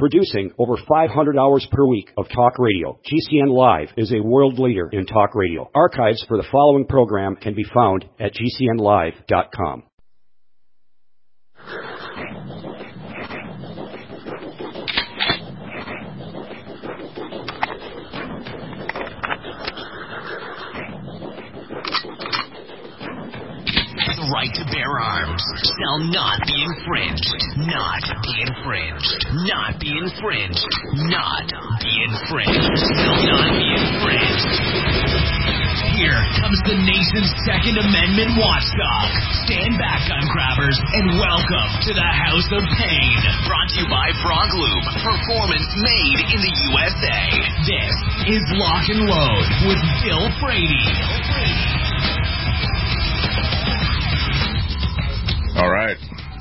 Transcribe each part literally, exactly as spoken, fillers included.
Producing over five hundred hours per week of talk radio, G C N Live is a world leader in talk radio. Archives for the following program can be found at G C N live dot com. The right to bear arms shall not be infringed. Not be infringed. Not be infringed. Not be infringed. Shall not be infringed. Here comes the nation's Second Amendment watchdog. Stand back, gun grabbers, and welcome to the House of Pain. Brought to you by Frog Lube. Performance made in the U S A. This is Lock and Load with Bill Brady. All right.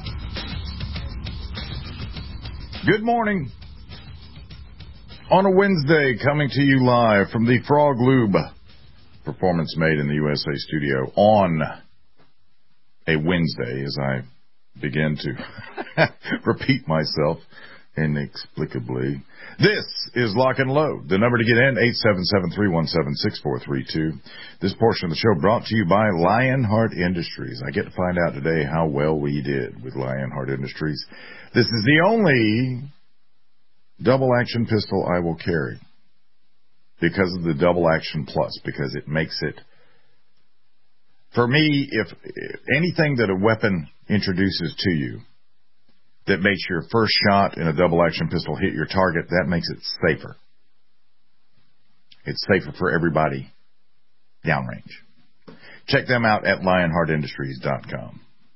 Good morning. On a Wednesday, coming to you live from the Frog Lube Performance Made in the U S A studio on a Wednesday, as I begin to repeat myself inexplicably. This is Lock and Load. The number to get in, eight seven seven, three one seven, six four three two. This portion of the show brought to you by Lionheart Industries. I get to find out today how well we did with Lionheart Industries. This is the only double-action pistol I will carry because of the double-action plus, because it makes it, for me, if anything that a weapon introduces to you that makes your first shot in a double-action pistol hit your target, that makes it safer. It's safer for everybody downrange. Check them out at lionheart industries dot com.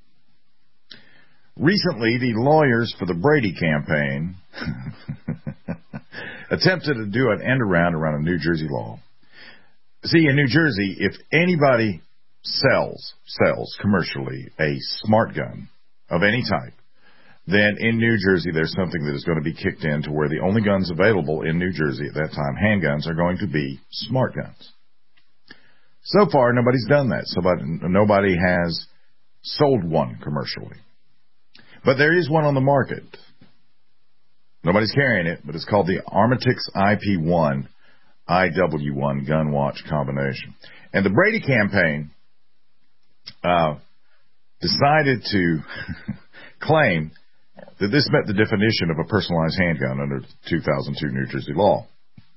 Recently, the lawyers for the Brady campaign attempted to do an end around around a New Jersey law. See, in New Jersey, if anybody sells, sells commercially a smart gun of any type, then in New Jersey there's something that is going to be kicked in to where the only guns available in New Jersey at that time, handguns, are going to be smart guns. So far, nobody's done that. So nobody has sold one commercially. But there is one on the market. Nobody's carrying it, but it's called the Armatix I P one I W one gun watch combination. And the Brady campaign uh, decided to claim that this met the definition of a personalized handgun under the two thousand two New Jersey law.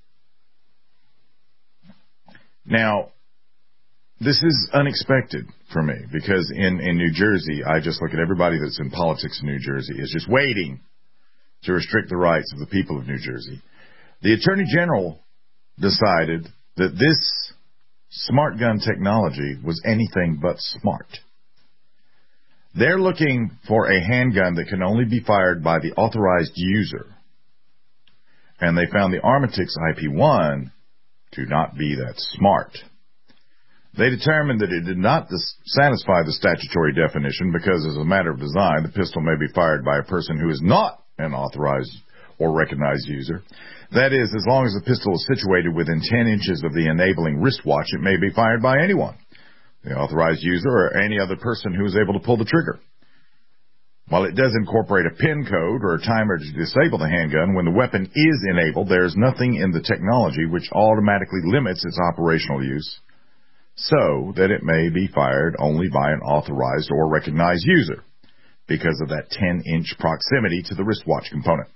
Now, this is unexpected for me because in, in New Jersey, I just look at everybody that's in politics in New Jersey is just waiting to restrict the rights of the people of New Jersey. The Attorney General decided that this smart gun technology was anything but smart. They're looking for a handgun that can only be fired by the authorized user. And they found the Armatix I P one to not be that smart. They determined that it did not dis- satisfy the statutory definition because, as a matter of design, the pistol may be fired by a person who is not an authorized or recognized user. That is, as long as the pistol is situated within ten inches of the enabling wristwatch, it may be fired by anyone, the authorized user or any other person who is able to pull the trigger. While it does incorporate a PIN code or a timer to disable the handgun, when the weapon is enabled, there is nothing in the technology which automatically limits its operational use so that it may be fired only by an authorized or recognized user because of that ten-inch proximity to the wristwatch component.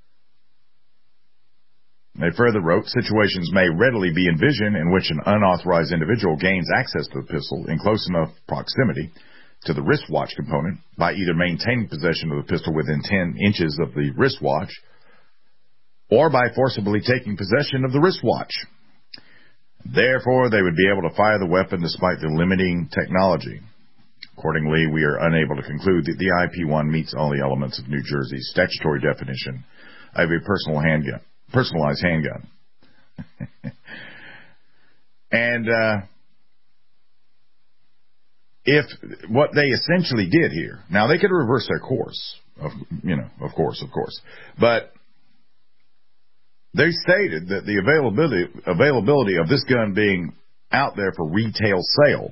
They further wrote, situations may readily be envisioned in which an unauthorized individual gains access to the pistol in close enough proximity to the wristwatch component by either maintaining possession of the pistol within ten inches of the wristwatch or by forcibly taking possession of the wristwatch. Therefore, they would be able to fire the weapon despite the limiting technology. Accordingly, we are unable to conclude that the I P one meets all the elements of New Jersey's statutory definition of a personal handgun. Personalized handgun. And uh, if what they essentially did here, now they could reverse their course, of, you know, of course, of course, but they stated that the availability availability of this gun being out there for retail sale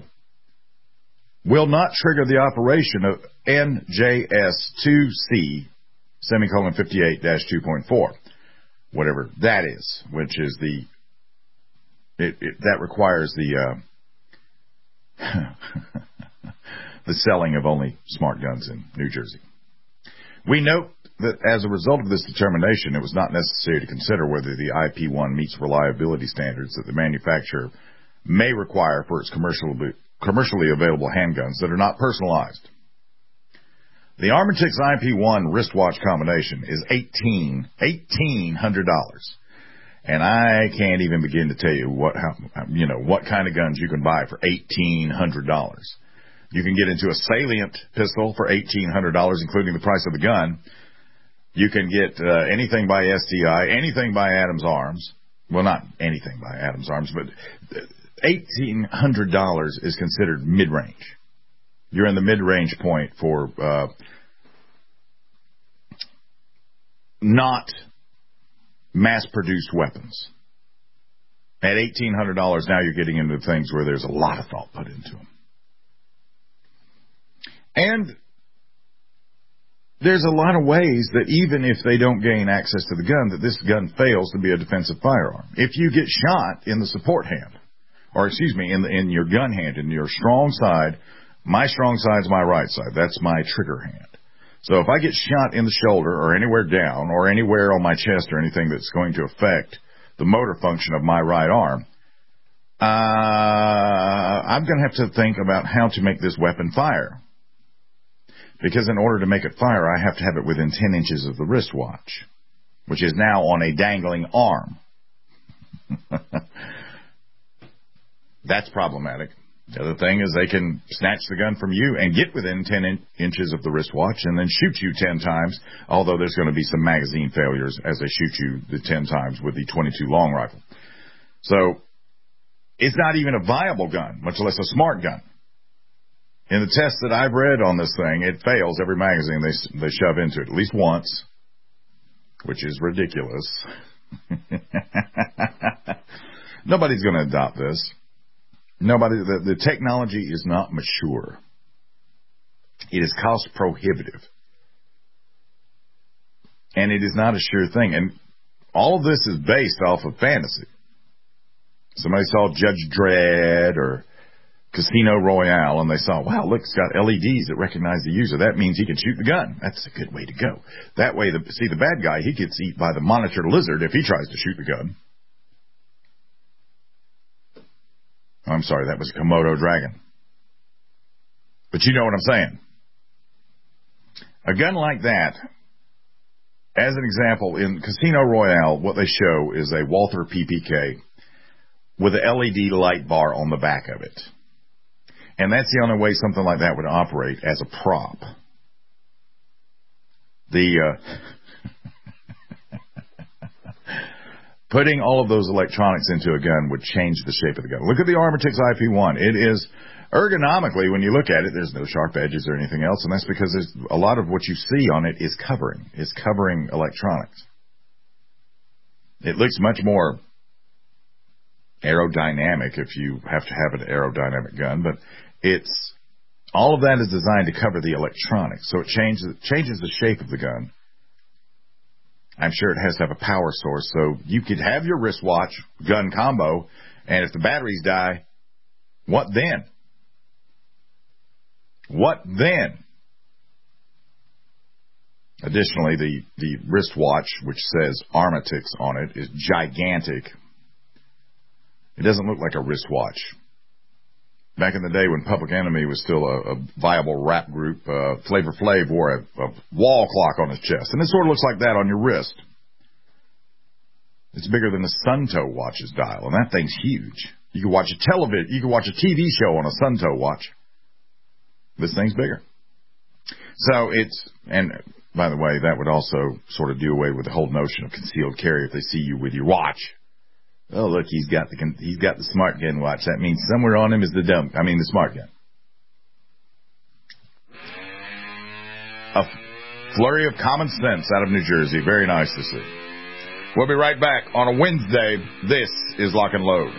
will not trigger the operation of N J S two C semicolon fifty-eight dash two point four, whatever that is, which is the, it, it, that requires the, uh, the selling of only smart guns in New Jersey. We note that as a result of this determination, it was not necessary to consider whether the I P one meets reliability standards that the manufacturer may require for its commercial, commercially available handguns that are not personalized. The Armatix I P one wristwatch combination is eighteen hundred dollars, and I can't even begin to tell you what how, you know what kind of guns you can buy for eighteen hundred dollars. You can get into a Salient pistol for eighteen hundred dollars, including the price of the gun. You can get uh, anything by S T I, anything by Adams Arms. Well, not anything by Adams Arms, but eighteen hundred dollars is considered mid-range. You're in the mid-range point for uh, not mass-produced weapons. At eighteen hundred dollars, now you're getting into things where there's a lot of thought put into them. And there's a lot of ways that even if they don't gain access to the gun, that this gun fails to be a defensive firearm. If you get shot in the support hand, or excuse me, in, the, in your gun hand, in your strong side, my strong side's my right side. That's my trigger hand. So if I get shot in the shoulder or anywhere down or anywhere on my chest or anything that's going to affect the motor function of my right arm, uh, I'm going to have to think about how to make this weapon fire. Because in order to make it fire, I have to have it within ten inches of the wristwatch, which is now on a dangling arm. That's problematic. The other thing is they can snatch the gun from you and get within ten in- inches of the wristwatch and then shoot you ten times, although there's going to be some magazine failures as they shoot you the ten times with the twenty-two long rifle. So it's not even a viable gun, much less a smart gun. In the tests that I've read on this thing, it fails every magazine they they shove into it at least once, which is ridiculous. Nobody's going to adopt this. Nobody. The, the technology is not mature. It is cost prohibitive, and it is not a sure thing. And all of this is based off of fantasy. Somebody saw Judge Dredd or Casino Royale, and they saw, wow, look, it's got L E Ds that recognize the user. That means he can shoot the gun. That's a good way to go. That way, the, see, the bad guy, he gets eaten by the monitored lizard if he tries to shoot the gun. I'm sorry, that was a Komodo dragon. But you know what I'm saying. A gun like that, as an example, in Casino Royale, what they show is a Walther P P K with an L E D light bar on the back of it. And that's the only way something like that would operate as a prop. The uh, putting all of those electronics into a gun would change the shape of the gun. Look at the Armatix I P one. It is ergonomically, when you look at it, there's no sharp edges or anything else, and that's because there's a lot of what you see on it is covering. It's covering electronics. It looks much more aerodynamic if you have to have an aerodynamic gun, but it's all of that is designed to cover the electronics, so it changes changes the shape of the gun. I'm sure it has to have a power source, so you could have your wristwatch gun combo, and if the batteries die, what then? What then? Additionally, the, the wristwatch, which says Armatix on it, is gigantic. It doesn't look like a wristwatch. Back in the day when Public Enemy was still a, a viable rap group, uh, Flavor Flav wore a, a wall clock on his chest. And it sort of looks like that on your wrist. It's bigger than a Suntoe watch's dial, and that thing's huge. You can watch a television, you can watch a T V show on a Suntoe watch. This thing's bigger. So it's, and by the way, that would also sort of do away with the whole notion of concealed carry if they see you with your watch. Oh, look, he's got the he's got the smart gun watch. That means somewhere on him is the dumb, I mean the smart gun. A flurry of common sense out of New Jersey. Very nice to see. We'll be right back on a Wednesday. This is Lock and Load.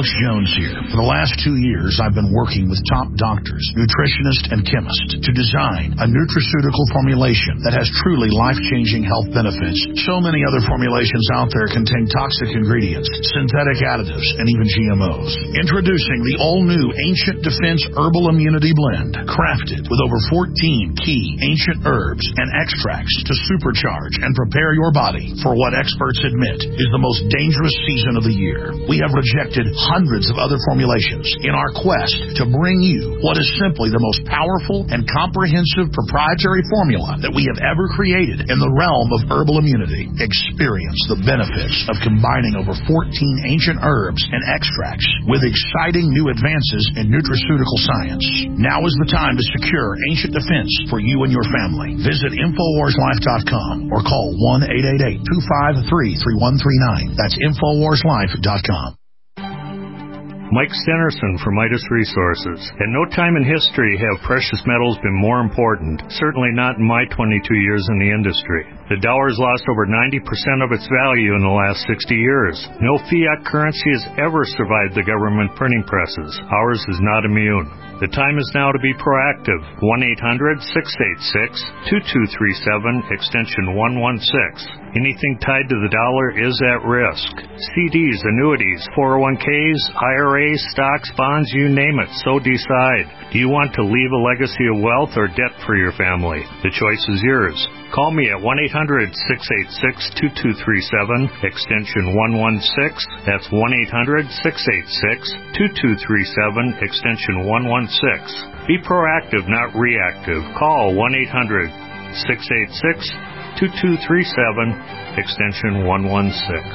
Coach Jones here. For the last two years, I've been working with top doctors, nutritionists, and chemists to design a nutraceutical formulation that has truly life-changing health benefits. So many other formulations out there contain toxic ingredients, synthetic additives, and even G M Os. Introducing the all-new Ancient Defense Herbal Immunity Blend, crafted with over fourteen key ancient herbs and extracts to supercharge and prepare your body for what experts admit is the most dangerous season of the year. We have rejected hundreds of other formulations in our quest to bring you what is simply the most powerful and comprehensive proprietary formula that we have ever created in the realm of herbal immunity. Experience the benefits of combining over fourteen ancient herbs and extracts with exciting new advances in nutraceutical science. Now is the time to secure Ancient Defense for you and your family. Visit Infowars Life dot com or call one eight eight eight, two five three, three one three nine. That's Infowars Life dot com. Mike Stenerson for Midas Resources. At no time in history have precious metals been more important, certainly not in my twenty-two years in the industry. The dollar has lost over ninety percent of its value in the last sixty years. No fiat currency has ever survived the government printing presses. Ours is not immune. The time is now to be proactive. one eight hundred, six eight six, two two three seven, extension one one six. Anything tied to the dollar is at risk. C Ds, annuities, four oh one Ks, I R As, stocks, bonds, you name it, so decide. Do you want to leave a legacy of wealth or debt for your family? The choice is yours. Call me at one eight hundred, six eight six, two two three seven, extension one one six. That's one eight hundred, six eight six, two two three seven, extension one one six. Be proactive, not reactive. Call one eight hundred, six eight six, two two three seven, extension one one six.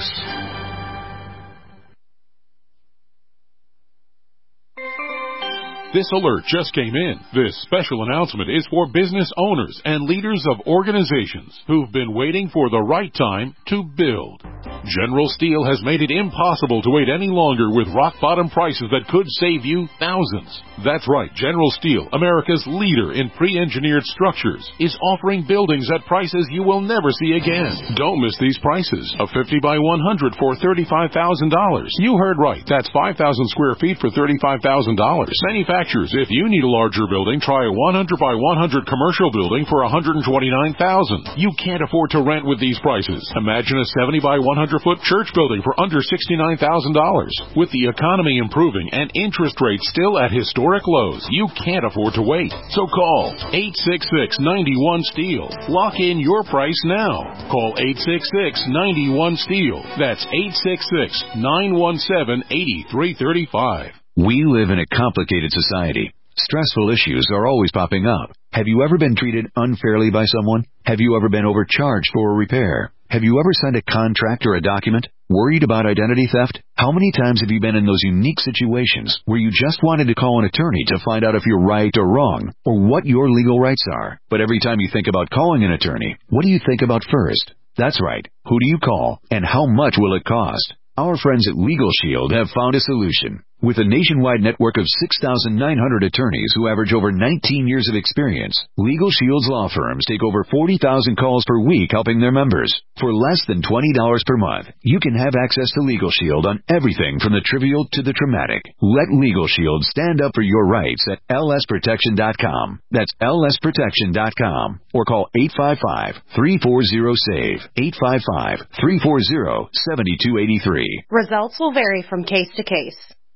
This alert just came in. This special announcement is for business owners and leaders of organizations who've been waiting for the right time to build. General Steel has made it impossible to wait any longer with rock-bottom prices that could save you thousands. That's right, General Steel, America's leader in pre-engineered structures, is offering buildings at prices you will never see again. Don't miss these prices. A fifty by one hundred for thirty-five thousand dollars. You heard right. That's five thousand square feet for thirty-five thousand dollars. Manufacturers, if you need a larger building, try a one hundred by one hundred commercial building for one hundred twenty-nine thousand dollars. You can't afford to rent with these prices. Imagine a seventy by one hundred foot church building for under sixty-nine thousand dollars. With the economy improving and interest rates still at historic lows, you can't afford to wait. So call eight six six, nine one, STEEL. Lock in your price now. Call eight six six, nine one, STEEL. That's eight six six, nine one seven, eight three three five. We live in a complicated society. Stressful issues are always popping up. Have you ever been treated unfairly by someone? Have you ever been overcharged for a repair? Have you ever signed a contract or a document? Worried about identity theft? How many times have you been in those unique situations where you just wanted to call an attorney to find out if you're right or wrong, or what your legal rights are? But every time you think about calling an attorney, what do you think about first? That's right. Who do you call, and how much will it cost? Our friends at Legal Shield have found a solution. With a nationwide network of six thousand nine hundred attorneys who average over nineteen years of experience, Legal Shield's law firms take over forty thousand calls per week helping their members. For less than twenty dollars per month, you can have access to Legal Shield on everything from the trivial to the traumatic. Let Legal Shield stand up for your rights at L S protection dot com. That's L S protection dot com. Or call eight five five, three four zero, SAVE, eight five five, three four zero, seven two eight three. Results will vary from case to case.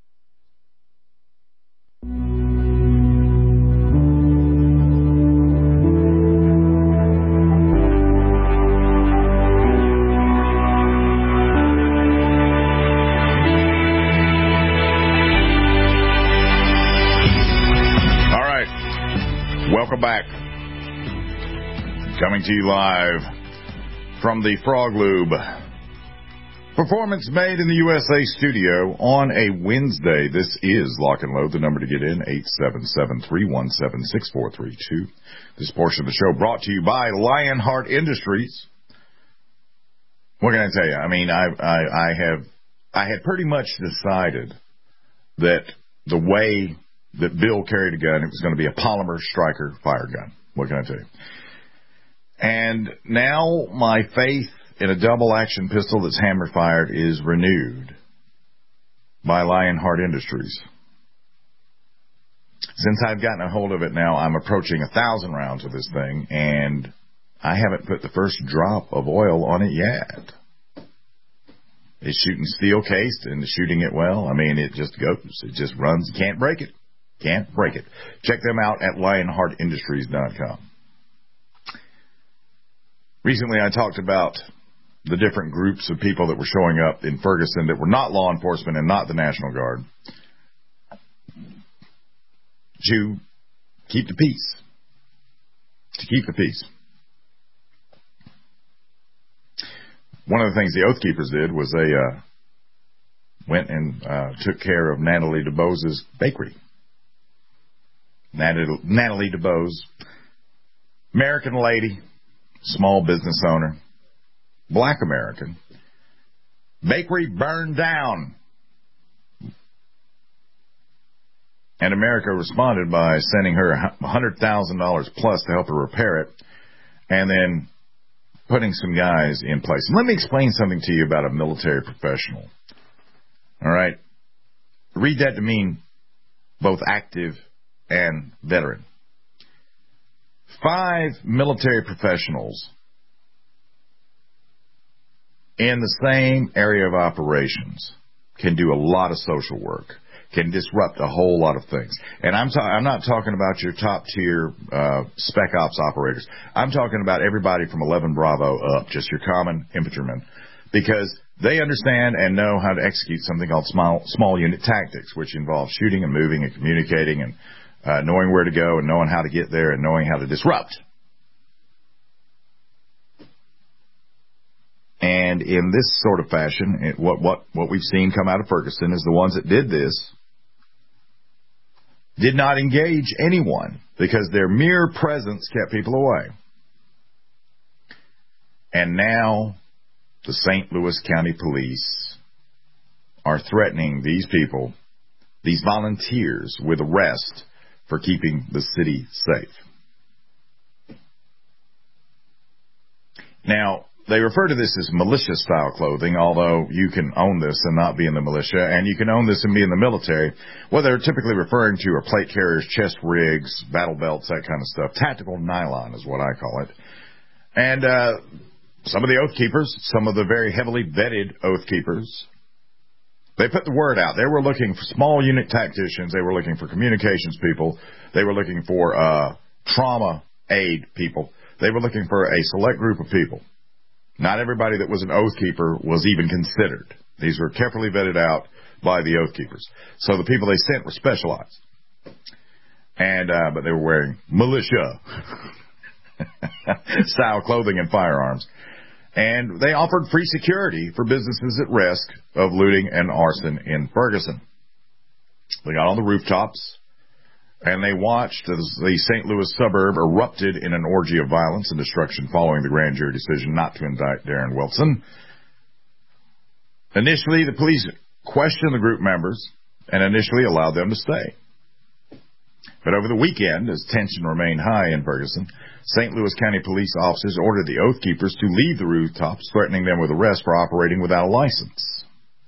Welcome back. Coming to you live from the Frog Lube Performance Made in the U S A studio on a Wednesday. This is Lock and Load. The number to get in, eight seven seven, three one seven, six four three two. This portion of the show brought to you by Lionheart Industries. What can I tell you? I mean, I, I, I have, I had pretty much decided that the way that Bill carried a gun, it was going to be a polymer striker fire gun. What can I tell you? And now my faith in a double action pistol that's hammer fired is renewed. by Lionheart Industries. Since I've gotten a hold of it now, I'm approaching a thousand rounds of this thing, and I haven't put the first drop of oil on it yet. It's shooting steel cased and shooting it well. I mean, it just goes. It just runs. You can't break it. Can't break it. Check them out at lionheart industries dot com. Recently, I talked about the different groups of people that were showing up in Ferguson that were not law enforcement and not the National Guard to keep the peace. To keep the peace. One of the things the Oath Keepers did was they uh, went and uh, took care of Natalie DuBose's bakery. Natalie, Natalie DuBose, American lady, small business owner, black American. Bakery burned down. And America responded by sending her one hundred thousand dollars plus to help her repair it, and then putting some guys in place. And let me explain something to you about a military professional. All right? Read that to mean both active and veteran. Five military professionals in the same area of operations can do a lot of social work, can disrupt a whole lot of things. And I'm, ta- I'm not talking about your top-tier uh, spec ops operators. I'm talking about everybody from eleven Bravo up, just your common infantrymen, because they understand and know how to execute something called small, small unit tactics, which involves shooting and moving and communicating and uh, knowing where to go and knowing how to get there and knowing how to disrupt. And in this sort of fashion, it, what, what, what we've seen come out of Ferguson is the ones that did this did not engage anyone because their mere presence kept people away. And now the Saint Louis County Police are threatening these people, these volunteers, with arrest for keeping the city safe. Now, they refer to this as militia-style clothing, although you can own this and not be in the militia, and you can own this and be in the military. What they're typically referring to are plate carriers, chest rigs, battle belts, that kind of stuff. Tactical nylon is what I call it. And uh, some of the Oath Keepers, some of the very heavily vetted Oath Keepers, they put the word out. They were looking for small unit tacticians. They were looking for communications people. They were looking for uh, trauma aid people. They were looking for a select group of people. Not everybody that was an Oath Keeper was even considered. These were carefully vetted out by the Oath Keepers. So the people they sent were specialized. And, uh, but they were wearing militia style clothing and firearms. And they offered free security for businesses at risk of looting and arson in Ferguson. They got on the rooftops, and they watched as the Saint Louis suburb erupted in an orgy of violence and destruction following the grand jury decision not to indict Darren Wilson. Initially, the police questioned the group members and initially allowed them to stay. But over the weekend, as tension remained high in Ferguson, Saint Louis County police officers ordered the Oath Keepers to leave the rooftops, threatening them with arrest for operating without a license.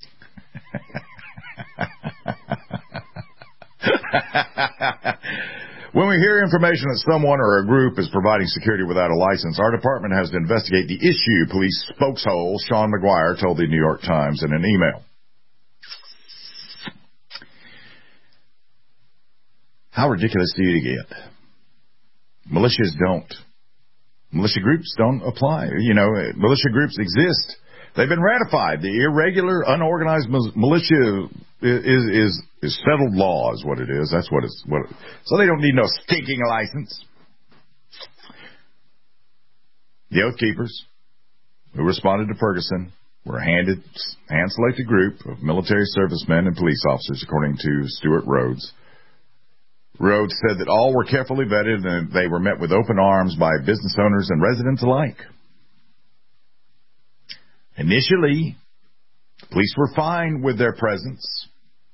When we hear information that someone or a group is providing security without a license, our department has to investigate the issue, police spokeshole Sean McGuire told the New York Times in an email. How ridiculous do you get? Militias don't. Militia groups don't apply. You know, militia groups exist. They've been ratified. The irregular, unorganized militia is is is settled law, is what it is. That's what it's. What. It, so they don't need no stinking license. The Oath Keepers, who responded to Ferguson, were a handed, hand-selected group of military servicemen and police officers, according to Stuart Rhodes. Rhodes said that all were carefully vetted and they were met with open arms by business owners and residents alike. Initially, the police were fine with their presence.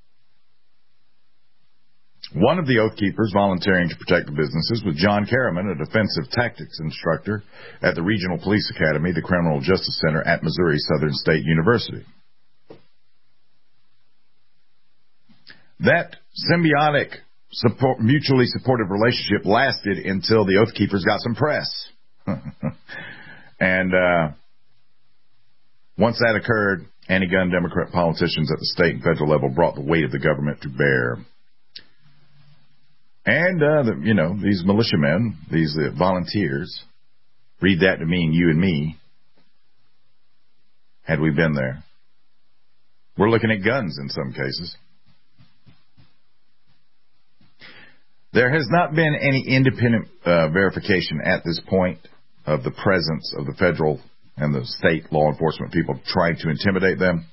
One of the Oath Keepers volunteering to protect the businesses was John Carriman, a defensive tactics instructor at the Regional Police Academy, the Criminal Justice Center at Missouri Southern State University. that symbiotic, support, mutually supportive relationship lasted until the Oath Keepers got some press. And uh, once that occurred, anti-gun Democrat politicians at the state and federal level brought the weight of the government to bear. And, uh, the, you know, these militiamen, these uh, volunteers, read that to mean you and me, had we been there. We're looking at guns in some cases. There has not been any independent uh, verification at this point of the presence of the federal and the state law enforcement people trying to intimidate them.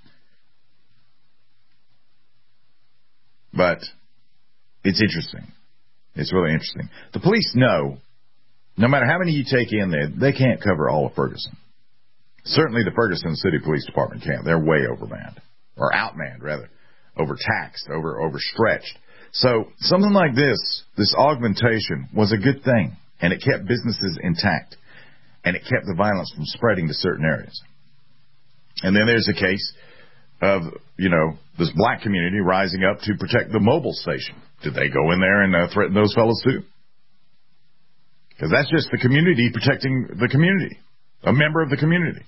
But it's interesting. It's really interesting. The police know, no matter how many you take in there, they can't cover all of Ferguson. Certainly the Ferguson City Police Department can't. They're way overmanned. Or outmanned, rather. Overtaxed, over overstretched. So something like this, this augmentation, was a good thing. And it kept businesses intact. And it kept the violence from spreading to certain areas. And then there's a case of, you know, this black community rising up to protect the mobile station. Did they go in there and uh, threaten those fellows too? Because that's just the community protecting the community. A member of the community.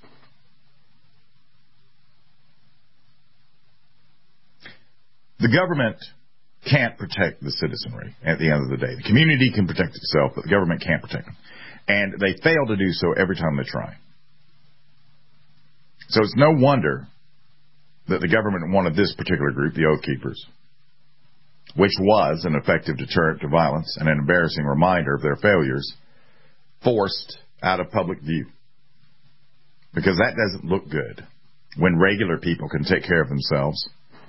The government can't protect the citizenry at the end of the day. The community can protect itself, but the government can't protect them. And they fail to do so every time they try. So it's no wonder that the government wanted this particular group, the Oath Keepers, which was an effective deterrent to violence and an embarrassing reminder of their failures, forced out of public view. Because that doesn't look good when regular people can take care of themselves.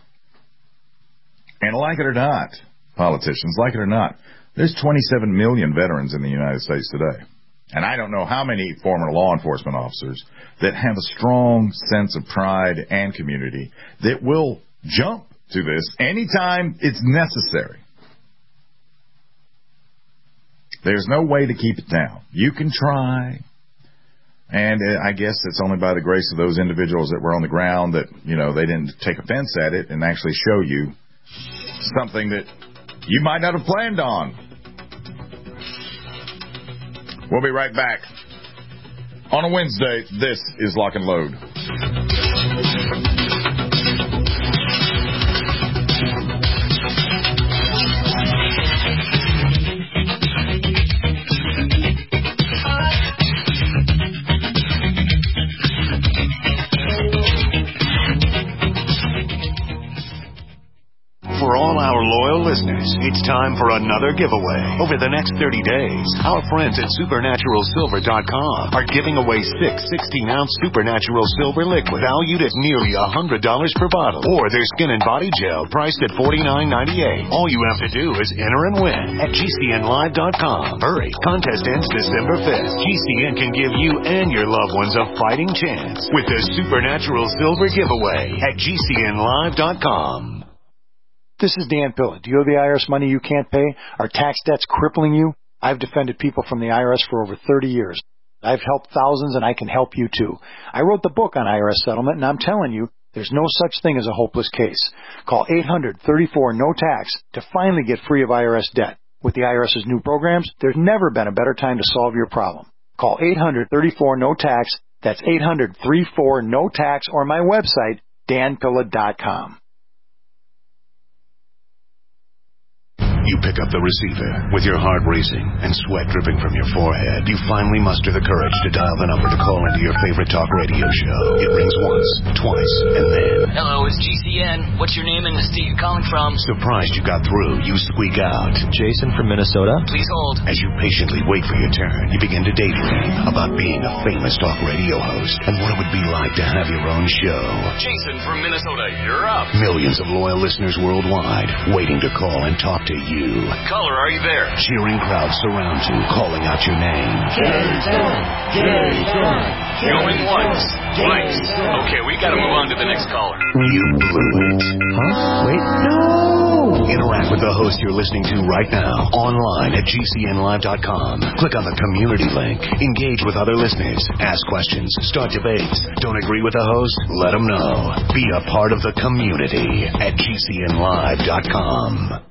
And like it or not, politicians, like it or not, there's twenty-seven million veterans in the United States today. And I don't know how many former law enforcement officers that have a strong sense of pride and community that will jump to this anytime it's necessary. There's no way to keep it down. You can try. And I guess it's only by the grace of those individuals that were on the ground that, you know, they didn't take offense at it and actually show you something that you might not have planned on. We'll be right back. On a Wednesday, this is Lock and Load. For all our loyal listeners, it's time for another giveaway. Over the next thirty days, our friends at Supernatural Silver dot com are giving away six sixteen-ounce Supernatural Silver liquid valued at nearly one hundred dollars per bottle, or their skin and body gel priced at forty-nine ninety-eight. All you have to do is enter and win at G C N Live dot com. Hurry, contest ends December fifth. G C N can give you and your loved ones a fighting chance with the Supernatural Silver giveaway at G C N Live dot com. This is Dan Pilla. Do you owe the I R S money you can't pay? Are tax debts crippling you? I've defended people from the I R S for over thirty years. I've helped thousands, and I can help you too. I wrote the book on I R S settlement, and I'm telling you, there's no such thing as a hopeless case. Call eight hundred, thirty-four, no tax to finally get free of I R S debt. With the IRS's new programs, there's never been a better time to solve your problem. Call eight hundred, thirty-four, no tax. That's eight hundred, thirty-four, no tax, or my website, Dan Pilla dot com. You pick up the receiver with your heart racing and sweat dripping from your forehead. You finally muster the courage to dial the number to call into your favorite talk radio show. It rings once, twice, and then... Hello, it's G C N. What's your name and the state you're calling from? Surprised you got through, you squeak out. Jason from Minnesota. Please hold. As you patiently wait for your turn, you begin to daydream about being a famous talk radio host and what it would be like to have your own show. Jason from Minnesota, you're up. Millions of loyal listeners worldwide waiting to call and talk to you. You. Caller, are you there? Cheering crowds surround you, calling out your name. Jason! Jason! Going once, twice. Okay, we gotta move on to the next caller. You blew it. Huh? Wait, no! Woo! Interact with the host you're listening to right now, online at G C N live dot com. Click on the community link. Engage with other listeners. Ask questions. Start debates. Don't agree with the host? Let them know. Be a part of the community at G C N live dot com.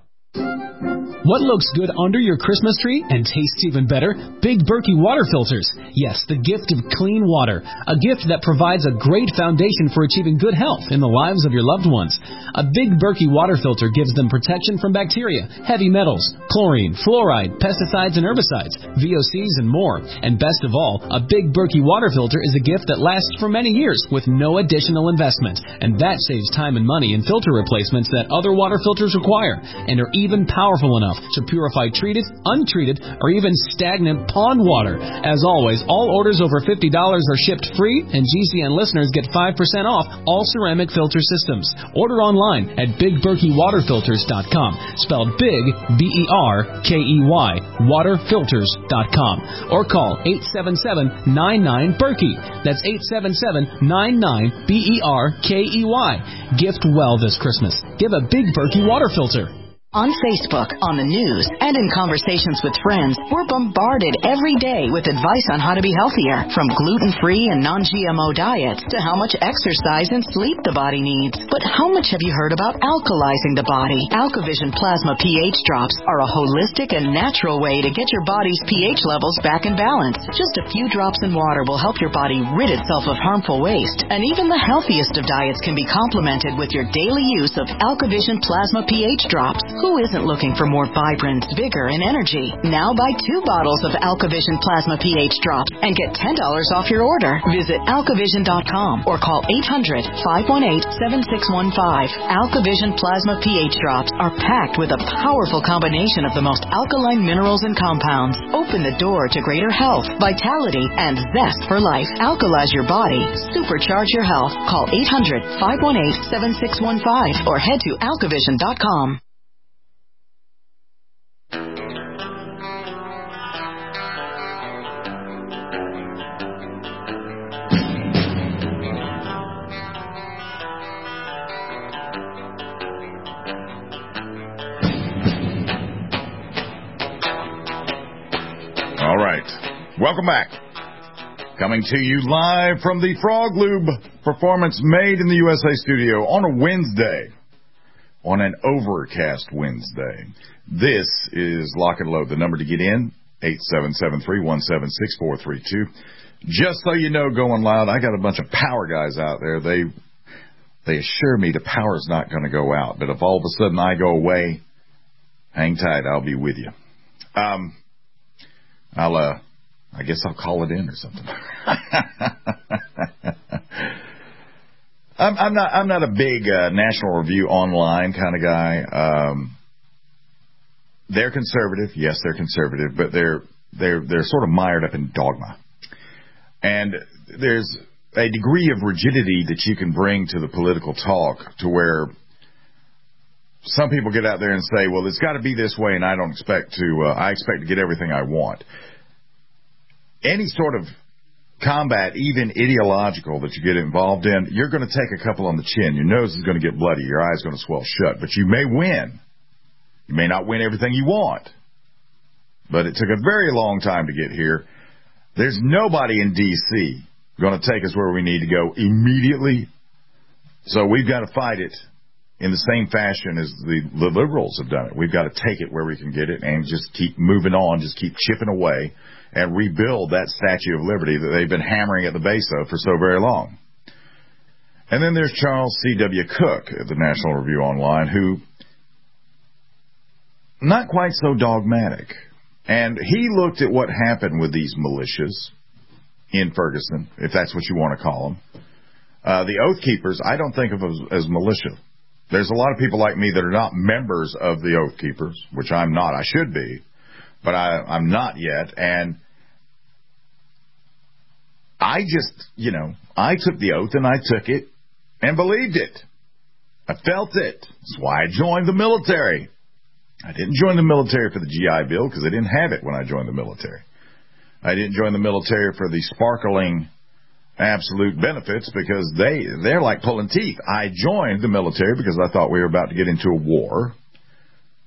What looks good under your Christmas tree and tastes even better? Big Berkey water filters. Yes, the gift of clean water. A gift that provides a great foundation for achieving good health in the lives of your loved ones. A Big Berkey water filter gives them protection from bacteria, heavy metals, chlorine, fluoride, pesticides and herbicides, V O Cs and more. And best of all, a Big Berkey water filter is a gift that lasts for many years with no additional investment. And that saves time and money in filter replacements that other water filters require and are even powerful enough to purify treated, untreated, or even stagnant pond water. As always, all orders over fifty dollars are shipped free, and G C N listeners get five percent off all ceramic filter systems. Order online at big berkey water filters dot com, spelled big, B E R K E Y, water filters dot com, or call eight seven seven, nine nine, Berkey. That's eight seven seven, nine nine, B E R K E Y. Gift well this Christmas. Give a Big Berkey water filter. On Facebook, on the news, and in conversations with friends, we're bombarded every day with advice on how to be healthier, from gluten-free and non-G M O diets to how much exercise and sleep the body needs. But how much have you heard about alkalizing the body? AlkaVision Plasma pH drops are a holistic and natural way to get your body's pH levels back in balance. Just a few drops in water will help your body rid itself of harmful waste. And even the healthiest of diets can be complemented with your daily use of AlkaVision Plasma pH drops. Who isn't looking for more vibrance, vigor, and energy? Now buy two bottles of AlkaVision Plasma pH drops and get ten dollars off your order. Visit alkavision dot com or call eight hundred, five one eight, seven six one five. AlkaVision Plasma pH drops are packed with a powerful combination of the most alkaline minerals and compounds. Open the door to greater health, vitality, and zest for life. Alkalize your body. Supercharge your health. Call eight hundred, five one eight, seven six one five or head to alkavision dot com. All right. Welcome back. Coming to you live from the Frog Lube Performance Made in the U S A studio on a Wednesday, on an overcast Wednesday. This is Lock and Load. The number to get in, eight seven seven, three one seven, six four three two. Just so you know, going loud, I got a bunch of power guys out there. They they assure me the power's not going to go out. But if all of a sudden I go away, hang tight, I'll be with you. Um... I'll, uh, I guess I'll call it in or something. I'm, I'm not, I'm not a big uh, National Review Online kind of guy. Um, they're conservative, yes, they're conservative, but they're they're they're sort of mired up in dogma. And there's a degree of rigidity that you can bring to the political talk to where some people get out there and say, well, it's got to be this way, and I don't expect to, uh, I expect to get everything I want. Any sort of combat, even ideological, that you get involved in, you're going to take a couple on the chin. Your nose is going to get bloody. Your eyes are going to swell shut. But you may win. You may not win everything you want. But it took a very long time to get here. There's nobody in D C going to take us where we need to go immediately. So we've got to fight it in the same fashion as the, the liberals have done it. We've got to take it where we can get it and just keep moving on, just keep chipping away and rebuild that Statue of Liberty that they've been hammering at the base of for so very long. And then there's Charles C W. Cook at the National Review Online, who not quite so dogmatic. And he looked at what happened with these militias in Ferguson, if that's what you want to call them. Uh, the Oath Keepers, I don't think of as, as militia. There's a lot of people like me that are not members of the Oath Keepers, which I'm not. I should be, but I, I'm not yet. And I just, you know, I took the oath and I took it and believed it. I felt it. That's why I joined the military. I didn't join the military for the G I Bill because I didn't have it when I joined the military. I didn't join the military for the sparkling absolute benefits because they, they're like pulling teeth. I joined the military because I thought we were about to get into a war,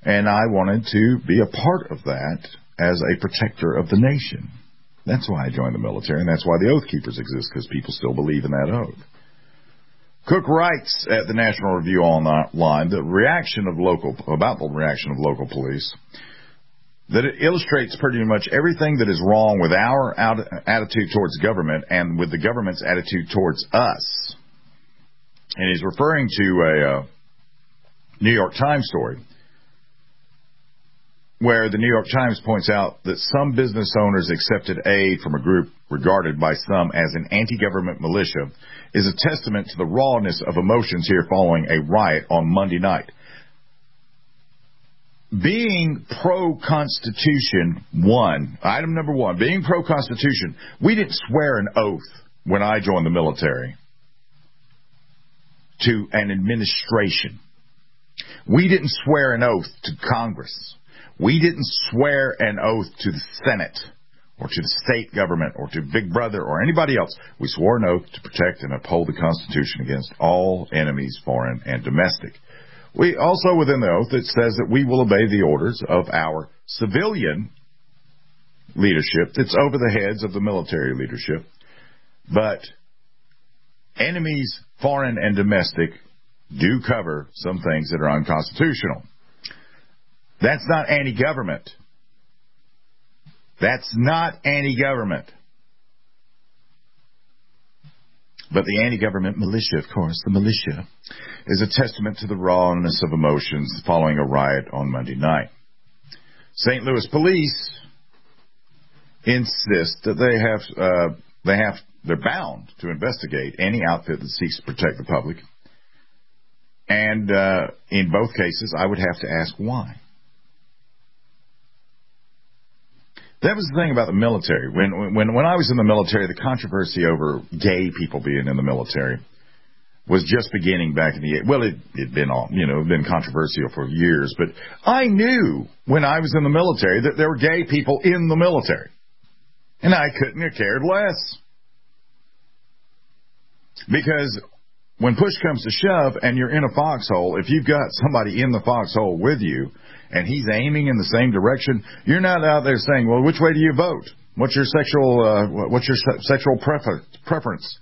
And I wanted to be a part of that as a protector of the nation. That's why I joined the military, and that's why the Oath Keepers exist, because people still believe in that oath. Cook writes at the National Review Online the reaction of local about the reaction of local police, that it illustrates pretty much everything that is wrong with our attitude towards government and with the government's attitude towards us. And he's referring to a uh, New York Times story where the New York Times points out that some business owners accepted aid from a group regarded by some as an anti-government militia is a testament to the rawness of emotions here following a riot on Monday night. Being pro-Constitution, one, item number one, being pro-Constitution, we didn't swear an oath when I joined the military to an administration. We didn't swear an oath to Congress. We didn't swear an oath to the Senate or to the state government or to Big Brother or anybody else. We swore an oath to protect and uphold the Constitution against all enemies, foreign and domestic. We also, within the oath, it says that we will obey the orders of our civilian leadership that's over the heads of the military leadership. But enemies, foreign and domestic, do cover some things that are unconstitutional. That's not anti-government. That's not anti-government. But the anti-government militia, of course, the militia, is a testament to the rawness of emotions following a riot on Monday night. Saint Louis police insist that they have, uh, they have, they're bound to investigate any outfit that seeks to protect the public. And uh, in both cases, I would have to ask why. That was the thing about the military. When when when I was in the military, the controversy over gay people being in the military was just beginning back in the well, it had been all you know, been controversial for years. But I knew when I was in the military that there were gay people in the military, and I couldn't have cared less, because when push comes to shove and you're in a foxhole, if you've got somebody in the foxhole with you and he's aiming in the same direction, you're not out there saying, well, which way do you vote? What's your sexual uh, what's your se- sexual prefer- preference?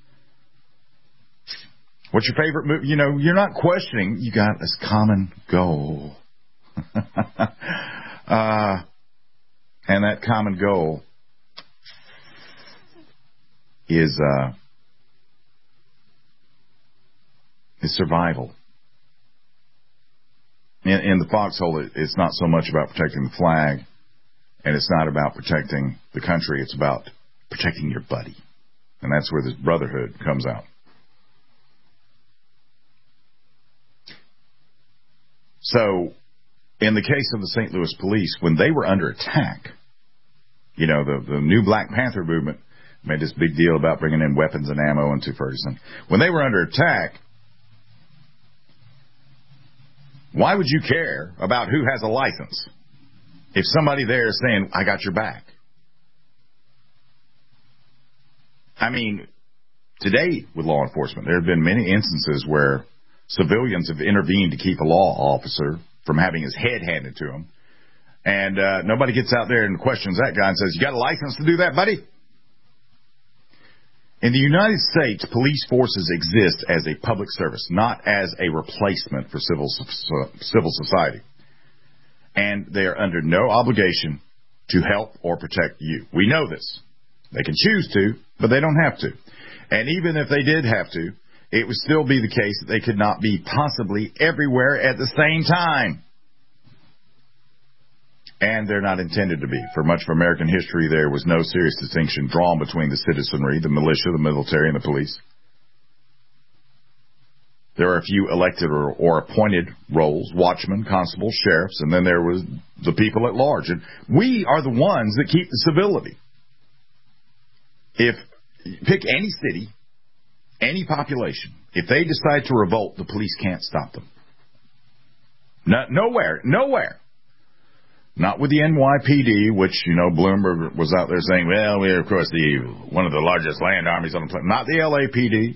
What's your favorite movie? You know, you're not questioning. You got this common goal. uh, and that common goal is uh, is survival. In, in the foxhole, it, it's not so much about protecting the flag, and it's not about protecting the country. It's about protecting your buddy. And that's where this brotherhood comes out. So, in the case of the Saint Louis police, when they were under attack, you know, the, the new Black Panther movement made this big deal about bringing in weapons and ammo into Ferguson. When they were under attack, why would you care about who has a license if somebody there is saying, I got your back? I mean, today with law enforcement, there have been many instances where civilians have intervened to keep a law officer from having his head handed to him. And uh, nobody gets out there and questions that guy and says, you got a license to do that, buddy? In the United States, police forces exist as a public service, not as a replacement for civil civil society. And they are under no obligation to help or protect you. We know this. They can choose to, but they don't have to. And even if they did have to, it would still be the case that they could not be possibly everywhere at the same time. And they're not intended to be. For much of American history, there was no serious distinction drawn between the citizenry, the militia, the military, and the police. There are a few elected or, or appointed roles, watchmen, constables, sheriffs, and then there was the people at large. And we are the ones that keep the civility. If pick any city, any population, if they decide to revolt, the police can't stop them. No, nowhere, nowhere. Not with the N Y P D, which, you know, Bloomberg was out there saying, well, we're, of course, the one of the largest land armies on the planet. Not the L A P D.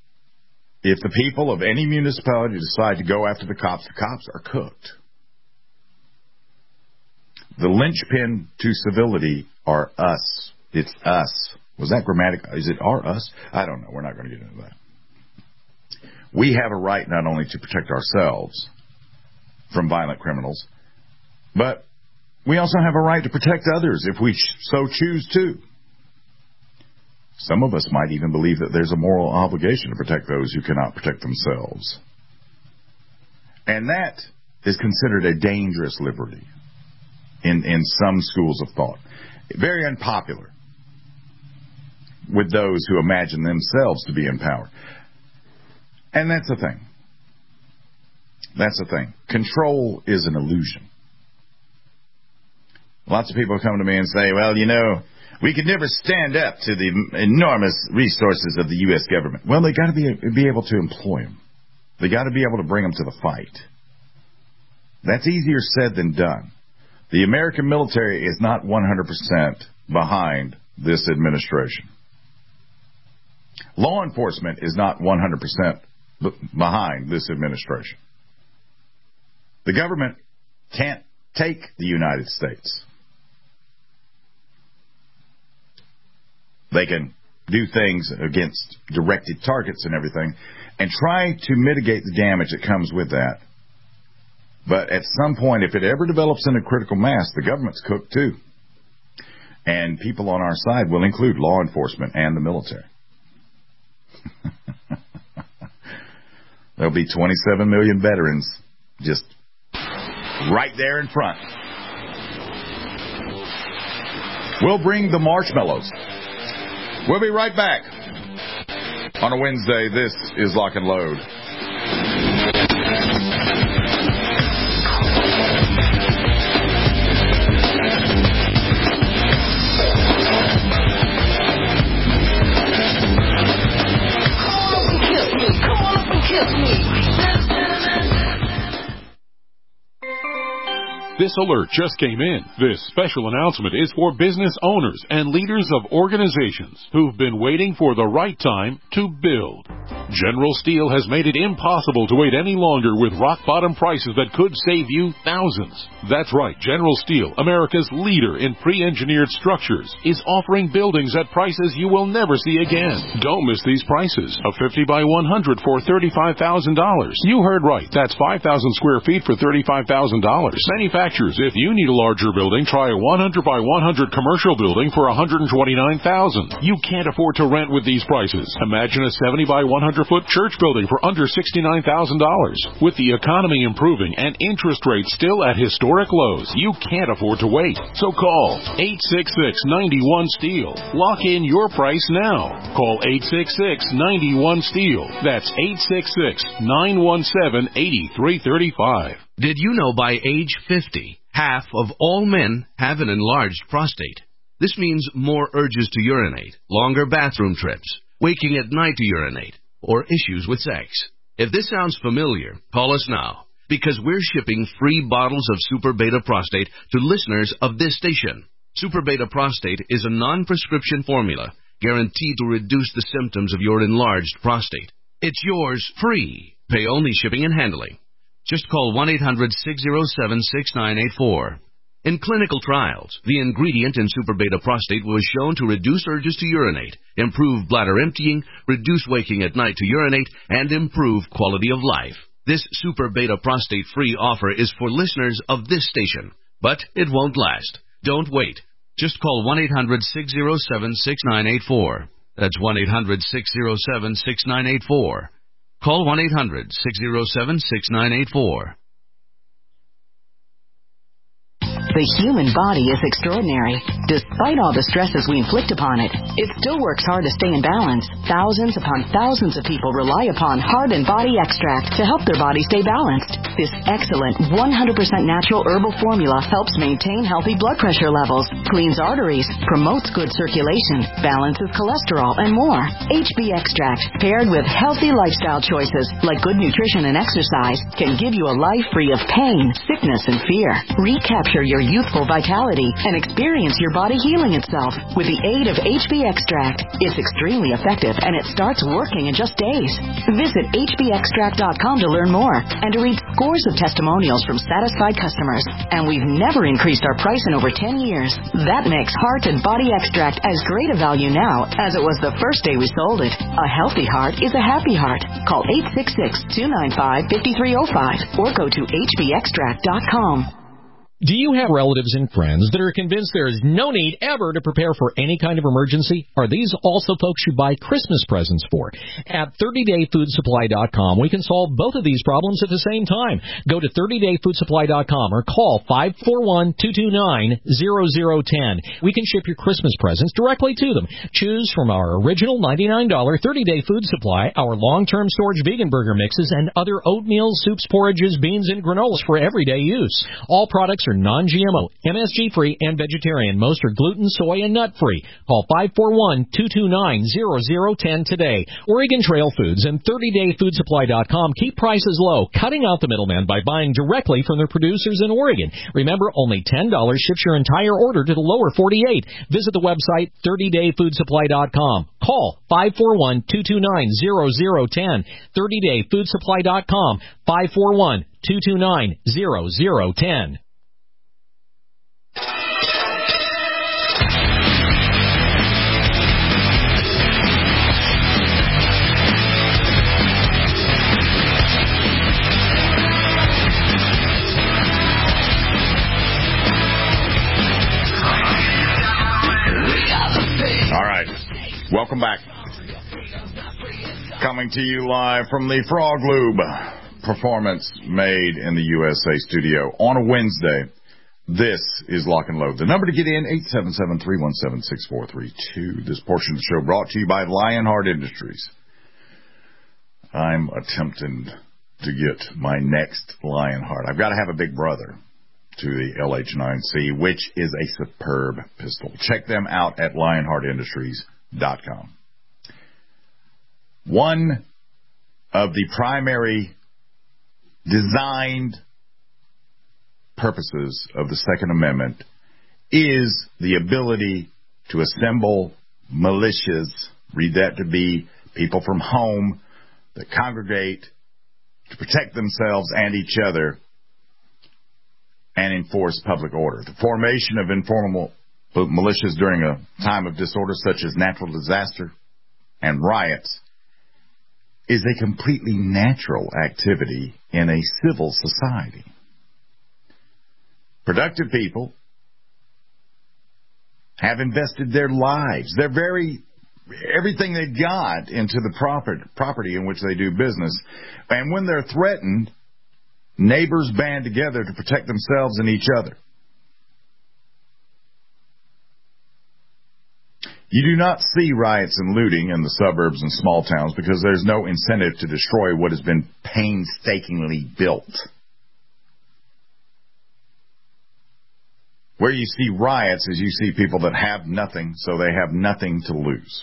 If the people of any municipality decide to go after the cops, the cops are cooked. The linchpin to civility are us. It's us. Was that grammatical? Is it our us? I don't know. We're not going to get into that. We have a right not only to protect ourselves from violent criminals, but we also have a right to protect others if we so choose to. Some of us might even believe that there's a moral obligation to protect those who cannot protect themselves. And that is considered a dangerous liberty in, in some schools of thought. Very unpopular with those who imagine themselves to be in power. And that's the thing. That's the thing. Control is an illusion. Lots of people come to me and say, well, you know, we could never stand up to the enormous resources of the U S government. Well, they got to be be able to employ them. They got to be able to bring them to the fight. That's easier said than done. The American military is not one hundred percent behind this administration. Law enforcement is not one hundred percent behind this administration. The government can't take the United States. They can do things against directed targets and everything and try to mitigate the damage that comes with that. But at some point, if it ever develops into critical mass, the government's cooked too. And people on our side will include law enforcement and the military. There'll be twenty-seven million veterans just right there in front. We'll bring the marshmallows. We'll be right back. On a Wednesday, this is Lock and Load. This alert just came in. This special announcement is for business owners and leaders of organizations who've been waiting for the right time to build. General Steel has made it impossible to wait any longer with rock-bottom prices that could save you thousands. That's right, General Steel, America's leader in pre-engineered structures, is offering buildings at prices you will never see again. Don't miss these prices. A fifty by one hundred for thirty-five thousand dollars. You heard right. That's five thousand square feet for thirty-five thousand dollars. Manufacturers, if you need a larger building, try a one hundred by one hundred commercial building for one hundred twenty-nine thousand dollars. You can't afford to rent with these prices. Imagine a seventy by one hundred foot church building for under sixty-nine thousand dollars. With the economy improving and interest rates still at historic lows, you can't afford to wait. So call eight six six, nine one, STEEL. Lock in your price now. Call eight six six, nine one, STEEL. That's eight six six, nine one seven, eight three three five. Did you know by age fifty, half of all men have an enlarged prostate? This means more urges to urinate, longer bathroom trips, waking at night to urinate, or issues with sex. If this sounds familiar, call us now, because we're shipping free bottles of Super Beta Prostate to listeners of this station. Super Beta Prostate is a non-prescription formula guaranteed to reduce the symptoms of your enlarged prostate. It's yours free. Pay only shipping and handling. Just call one eight hundred, six oh seven, six nine eight four. In clinical trials, the ingredient in Super Beta Prostate was shown to reduce urges to urinate, improve bladder emptying, reduce waking at night to urinate, and improve quality of life. This Super Beta Prostate free offer is for listeners of this station, but it won't last. Don't wait. Just call one eight hundred, six oh seven, six nine eight four. That's one eight hundred, six oh seven, six nine eight four. Call one eight hundred, six oh seven, six nine eight four. The human body is extraordinary. Despite all the stresses we inflict upon it, it still works hard to stay in balance. Thousands upon thousands of people rely upon Heart and Body Extract to help their body stay balanced. This excellent one hundred percent natural herbal formula helps maintain healthy blood pressure levels, cleans arteries, promotes good circulation, balances cholesterol, and more. H B Extract, paired with healthy lifestyle choices like good nutrition and exercise, can give you a life free of pain, sickness, and fear. Recapture your youthful vitality and experience your body healing itself with the aid of H B Extract. It's extremely effective and it starts working in just days. Visit H B extract dot com to learn more and to read scores of testimonials from satisfied customers. And we've never increased our price in over ten years. That makes Heart and Body Extract as great a value now as it was the first day we sold it. A healthy heart is a happy heart. Call eight six six, two nine five, five three zero five or go to H B extract dot com. Do you have relatives and friends that are convinced there is no need ever to prepare for any kind of emergency? Are these also folks you buy Christmas presents for? At thirty day food supply dot com, we can solve both of these problems at the same time. Go to thirty day food supply dot com or call five four one, two two nine, zero zero one zero. We can ship your Christmas presents directly to them. Choose from our original ninety-nine dollars thirty day food supply, our long-term storage vegan burger mixes, and other oatmeal, soups, porridges, beans, and granolas for everyday use. All products are non G M O, M S G-free, and vegetarian. Most are gluten, soy, and nut-free. Call five four one, two two nine, zero zero one zero today. Oregon Trail Foods and thirty day food supply dot com keep prices low, cutting out the middleman by buying directly from their producers in Oregon. Remember, only ten dollars ships your entire order to the lower forty-eight. Visit the website thirty day food supply dot com. Call five four one, two two nine, zero zero one zero. thirty day food supply dot com, five four one, two two nine, zero zero one zero. All right. Welcome back. Coming to you live from the Frog Lube Performance Made in the U S A studio on a Wednesday. This is Lock and Load. The number to get in, eight seven seven, three one seven, six four three two. This portion of the show brought to you by Lionheart Industries. I'm attempting to get my next Lionheart. I've got to have a big brother to the L H nine C, which is a superb pistol. Check them out at lionheart industries dot com. One of the primary designed purposes of the Second Amendment is the ability to assemble militias, read that to be people from home that congregate to protect themselves and each other and enforce public order. The formation of informal militias during a time of disorder such as natural disaster and riots is a completely natural activity in a civil society. Productive people have invested their lives, their very everything they've got into the property, property in which they do business. And when they're threatened, neighbors band together to protect themselves and each other. You do not see riots and looting in the suburbs and small towns because there's no incentive to destroy what has been painstakingly built. Where you see riots is you see people that have nothing, so they have nothing to lose.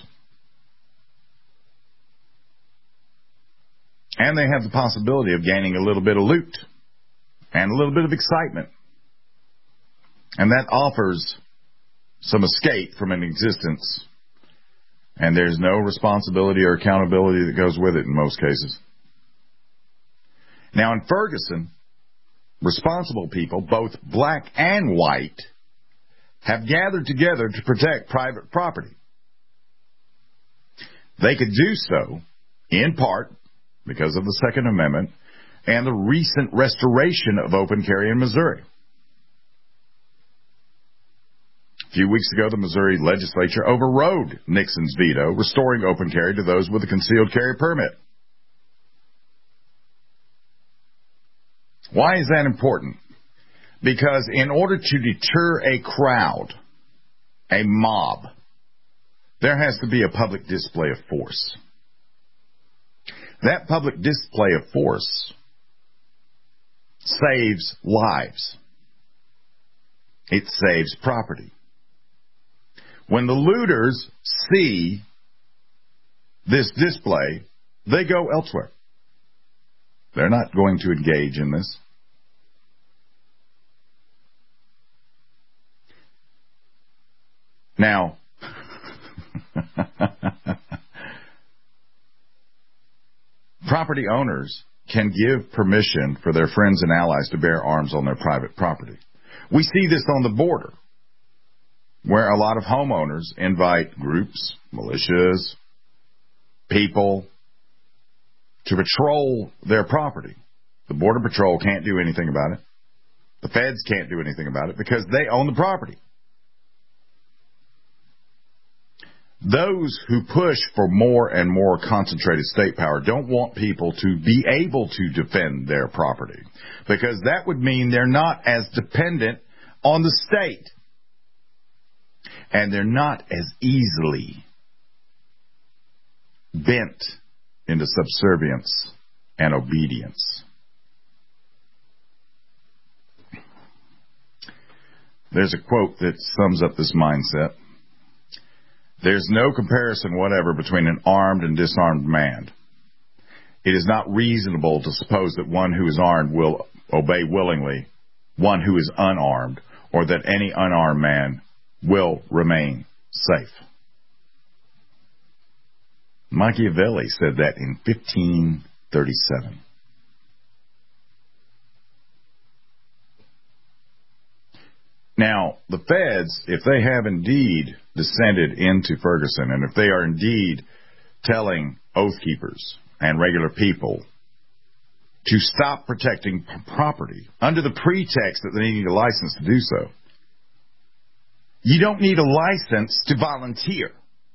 And they have the possibility of gaining a little bit of loot and a little bit of excitement. And that offers some escape from an existence. And there's no responsibility or accountability that goes with it in most cases. Now in Ferguson, responsible people, both black and white, have gathered together to protect private property. They could do so, in part, because of the Second Amendment and the recent restoration of open carry in Missouri. A few weeks ago, the Missouri legislature overrode Nixon's veto, restoring open carry to those with a concealed carry permit. Why is that important? Because in order to deter a crowd, a mob, there has to be a public display of force. That public display of force saves lives. It saves property. When the looters see this display, they go elsewhere. They're not going to engage in this. Now, property owners can give permission for their friends and allies to bear arms on their private property. We see this on the border, where a lot of homeowners invite groups, militias, people to patrol their property. The Border Patrol can't do anything about it. The feds can't do anything about it because they own the property. Those who push for more and more concentrated state power don't want people to be able to defend their property, because that would mean they're not as dependent on the state, and they're not as easily bent into subservience and obedience. There's a quote that sums up this mindset. There's no comparison whatever between an armed and disarmed man. It is not reasonable to suppose that one who is armed will obey willingly one who is unarmed, or that any unarmed man will remain safe. Machiavelli said that in fifteen thirty-seven. Now, the feds, if they have indeed descended into Ferguson, and if they are indeed telling oath keepers and regular people to stop protecting property under the pretext that they need a license to do so, you don't need a license to volunteer.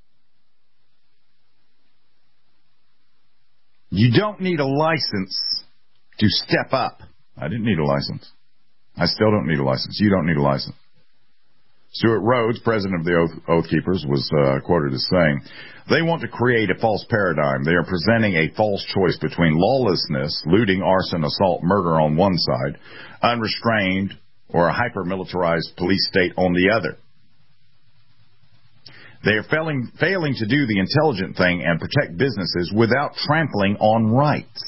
You don't need a license to step up. I didn't need a license. I still don't need a license. You don't need a license. Stuart Rhodes, president of the Oath, Oath Keepers, was uh, quoted as saying, they want to create a false paradigm. They are presenting a false choice between lawlessness, looting, arson, assault, murder on one side, unrestrained, or a hyper-militarized police state on the other. They are failing, failing to do the intelligent thing and protect businesses without trampling on rights.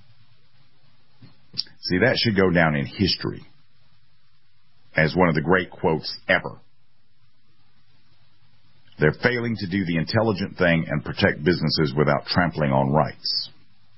See, that should go down in history as one of the great quotes ever. They're failing to do the intelligent thing and protect businesses without trampling on rights.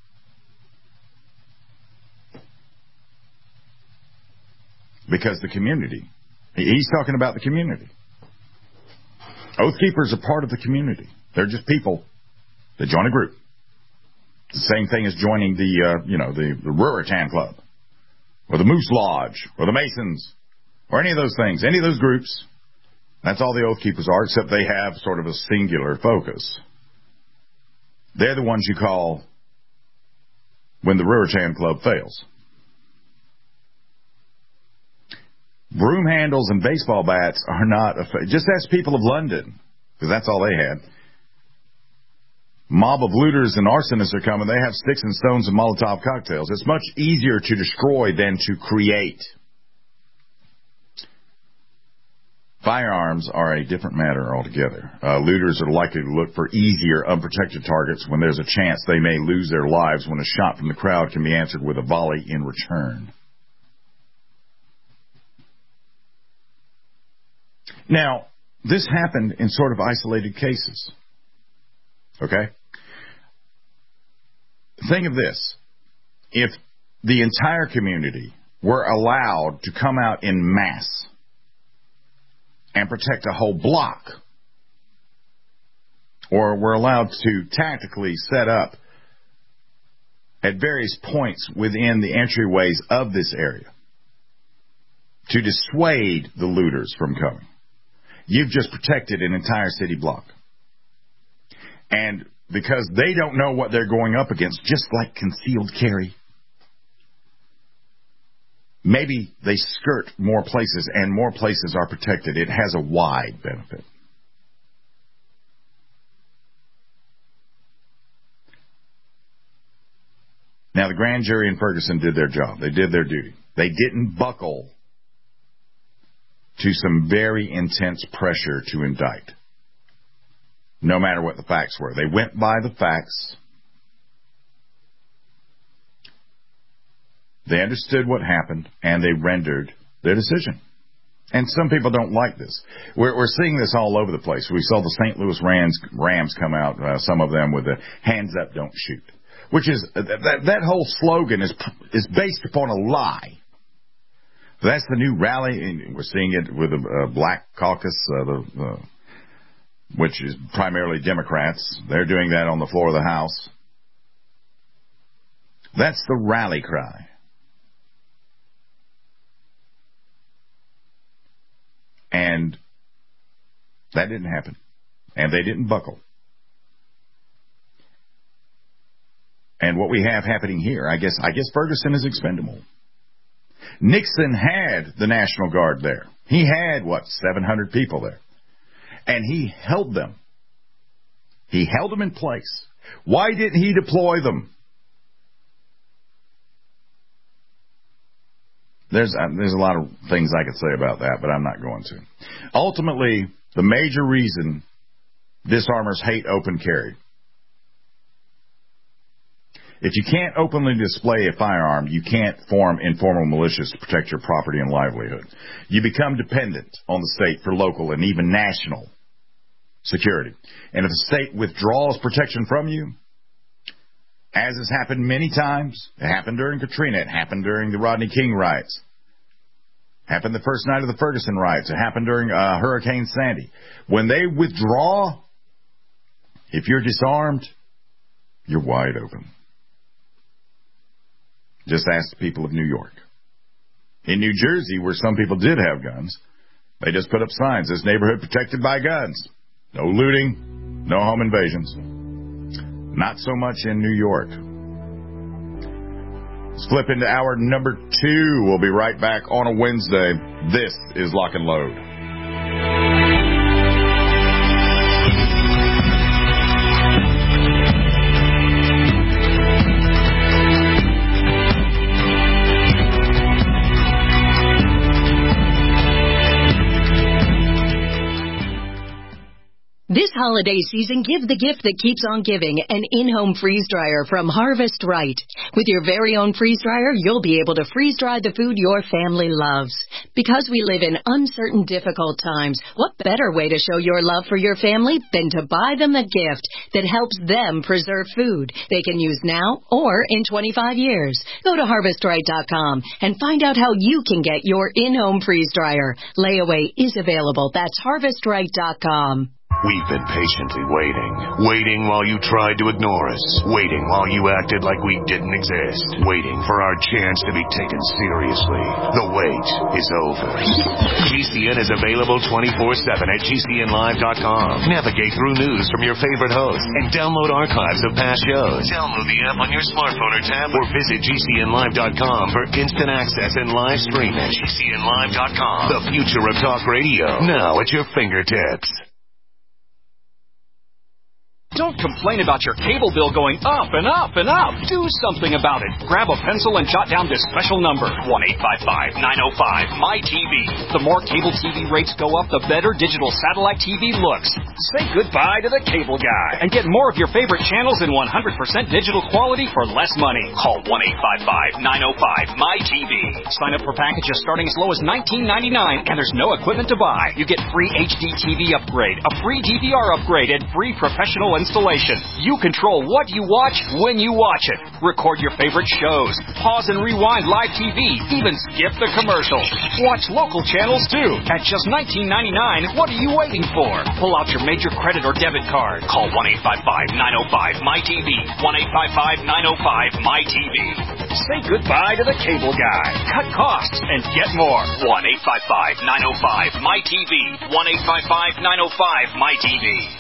Because the community, he's talking about the community. Oath keepers are part of the community. They're just people that join a group. It's the same thing as joining the, uh, you know, the, the Ruritan Club, or the Moose Lodge, or the Masons, or any of those things, any of those groups. That's all the Oath Keepers are, except they have sort of a singular focus. They're the ones you call when the Ruritan Club fails. Broom handles and baseball bats are not, a, just ask people of London, because that's all they had. Mob of looters and arsonists are coming. They have sticks and stones and Molotov cocktails. It's much easier to destroy than to create. Firearms are a different matter altogether. Uh, looters are likely to look for easier, unprotected targets when there's a chance they may lose their lives when a shot from the crowd can be answered with a volley in return. Now, this happened in sort of isolated cases. Okay? Think of this. If the entire community were allowed to come out in mass and protect a whole block, or were allowed to tactically set up at various points within the entryways of this area to dissuade the looters from coming, you've just protected an entire city block. And because they don't know what they're going up against, just like concealed carry, maybe they skirt more places, and more places are protected. It has a wide benefit. Now, the grand jury in Ferguson did their job. They did their duty. They didn't buckle to some very intense pressure to indict, no matter what the facts were. They went by the facts. They understood what happened, and they rendered their decision. And some people don't like this. We're, we're seeing this all over the place. We saw the Saint Louis Rams, Rams come out, uh, some of them with the hands up, don't shoot. Which is, uh, that, that whole slogan is is based upon a lie. That's the new rally, and we're seeing it with the uh, Black Caucus, uh, the, uh, which is primarily Democrats. They're doing that on the floor of the House. That's the rally cry. And that didn't happen. And they didn't buckle. And what we have happening here, I guess, I guess Ferguson is expendable. Nixon had the National Guard there. He had, what, seven hundred people there. And he held them. He held them in place. Why didn't he deploy them? There's, uh, there's a lot of things I could say about that, but I'm not going to. Ultimately, the major reason disarmers hate open carry. If you can't openly display a firearm, you can't form informal militias to protect your property and livelihood. You become dependent on the state for local and even national security. And if the state withdraws protection from you, as has happened many times, it happened during Katrina, it happened during the Rodney King riots, happened the first night of the Ferguson riots, it happened during uh, Hurricane Sandy. When they withdraw, if you're disarmed, you're wide open. Just ask the people of New York. In New Jersey, where some people did have guns, they just put up signs, this neighborhood protected by guns. No looting, no home invasions. Not so much in New York. Let's flip into hour number two. We'll be right back on a Wednesday. This is Lock and Load. This holiday season, give the gift that keeps on giving, an in-home freeze dryer from Harvest Right. With your very own freeze dryer, you'll be able to freeze dry the food your family loves. Because we live in uncertain, difficult times, what better way to show your love for your family than to buy them a gift that helps them preserve food they can use now or in twenty-five years. Go to harvest right dot com and find out how you can get your in-home freeze dryer. Layaway is available. That's harvest right dot com. We've been patiently waiting. Waiting while you tried to ignore us. Waiting while you acted like we didn't exist. Waiting for our chance to be taken seriously. The wait is over. G C N is available twenty-four seven at G C N live dot com. Navigate through news from your favorite hosts and download archives of past shows. Download the app on your smartphone or tablet or visit G C N live dot com for instant access and live streaming. G C N live dot com. The future of talk radio. Now at your fingertips. Don't complain about your cable bill going up and up and up. Do something about it. Grab a pencil and jot down this special number, one eight five five, nine oh five, M Y T V. The more cable T V rates go up, the better digital satellite T V looks. Say goodbye to the cable guy and get more of your favorite channels in one hundred percent digital quality for less money. Call one eight five five, nine oh five, M Y T V. Sign up for packages starting as low as nineteen ninety-nine, and there's no equipment to buy. You get free H D T V upgrade, a free D V R upgrade, and free professional installation. You control what you watch when you watch it. Record your favorite shows. Pause and rewind live T V. Even skip the commercials. Watch local channels too. At just nineteen ninety-nine, what are you waiting for? Pull out your major credit or debit card. Call one eight five five, nine oh five, M Y T V. one eight five five, nine oh five, M Y T V. Say goodbye to the cable guy. Cut costs and get more. one eight five five, nine oh five, M Y T V. one eight five five, nine oh five, M Y T V.